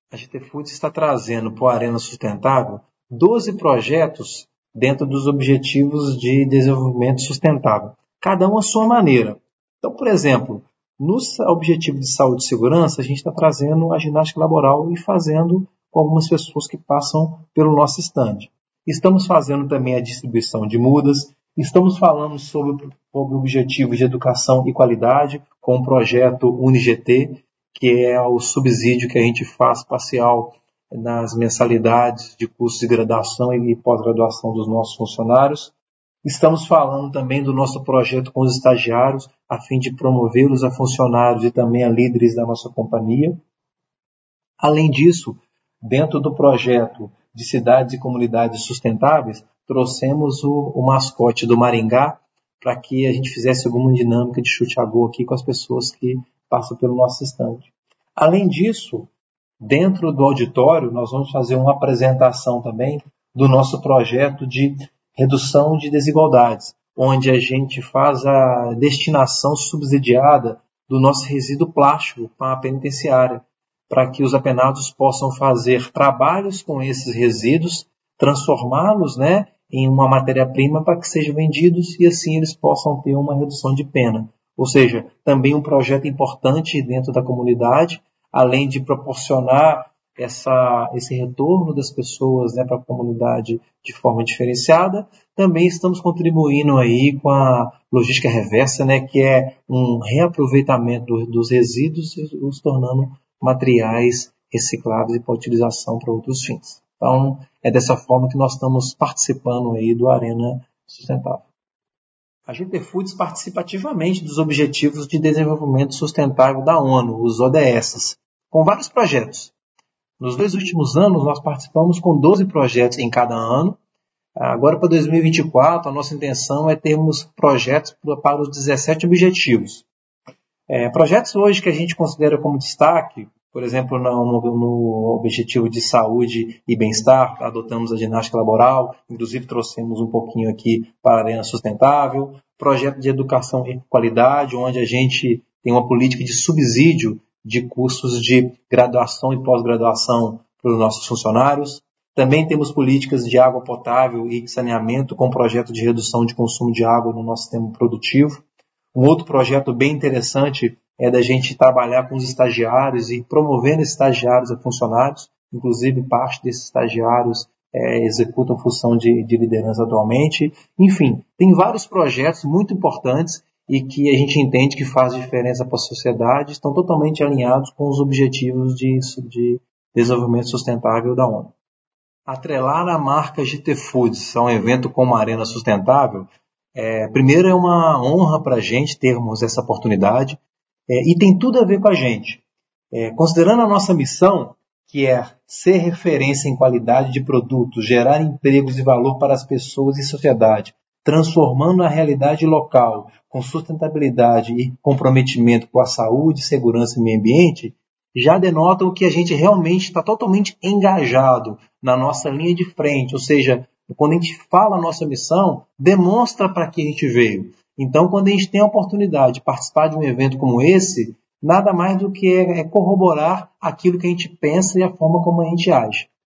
A GT Foods está trazendo para o Arena Sustentável 12 projetos dentro dos Objetivos de Desenvolvimento Sustentável, cada um à sua maneira. Então, por exemplo, no Objetivo de Saúde e Segurança, a gente está trazendo a ginástica laboral e fazendo com algumas pessoas que passam pelo nosso estande. Estamos fazendo também a distribuição de mudas, estamos falando sobre objetivos de educação e qualidade com o projeto UniGT, que é o subsídio que a gente faz parcial nas mensalidades de cursos de graduação e pós-graduação dos nossos funcionários. Estamos falando também do nosso projeto com os estagiários, a fim de promovê-los a funcionários e também a líderes da nossa companhia. Além disso, dentro do projeto de cidades e comunidades sustentáveis, trouxemos o mascote do Maringá para que a gente fizesse alguma dinâmica de chute a gol aqui com as pessoas que passam pelo nosso estande. Além disso, dentro do auditório, nós vamos fazer uma apresentação também do nosso projeto de redução de desigualdades, onde a gente faz a destinação subsidiada do nosso resíduo plástico para a penitenciária, para que os apenados possam fazer trabalhos com esses resíduos, transformá-los, em uma matéria-prima para que sejam vendidos e assim eles possam ter uma redução de pena. Ou seja, também um projeto importante dentro da comunidade, além de proporcionar esse retorno das pessoas para a comunidade de forma diferenciada, também estamos contribuindo aí com a logística reversa, que é um reaproveitamento dos resíduos e os tornando materiais recicláveis e para utilização para outros fins. Então, é dessa forma que nós estamos participando aí do Arena Sustentável. A GT Foods participa ativamente dos Objetivos de Desenvolvimento Sustentável da ONU, os ODS, com vários projetos. Nos 2 últimos anos, nós participamos com 12 projetos em cada ano. Agora, para 2024, a nossa intenção é termos projetos para os 17 objetivos. Projetos hoje que a gente considera como destaque, por exemplo, no Objetivo de Saúde e Bem-Estar, adotamos a ginástica laboral, inclusive trouxemos um pouquinho aqui para a Arena Sustentável. Projeto de Educação e Qualidade, onde a gente tem uma política de subsídio de cursos de graduação e pós-graduação para os nossos funcionários. Também temos políticas de água potável e saneamento com projeto de redução de consumo de água no nosso sistema produtivo. Um outro projeto bem interessante é da gente trabalhar com os estagiários e promovendo estagiários a funcionários. Inclusive, parte desses estagiários executam função de liderança atualmente. Enfim, tem vários projetos muito importantes e que a gente entende que faz diferença para a sociedade, estão totalmente alinhados com os objetivos de desenvolvimento sustentável da ONU. Atrelar a marca GT Foods a um evento como a Arena Sustentável, primeiro é uma honra para a gente termos essa oportunidade e tem tudo a ver com a gente. Considerando a nossa missão, que é ser referência em qualidade de produtos, gerar empregos e valor para as pessoas e sociedade, transformando a realidade local com sustentabilidade e comprometimento com a saúde, segurança e meio ambiente, já denotam que a gente realmente está totalmente engajado na nossa linha de frente, ou seja, quando a gente fala a nossa missão, demonstra para que a gente veio. Então, quando a gente tem a oportunidade de participar de um evento como esse, nada mais do que corroborar aquilo que a gente pensa e a forma como a gente age.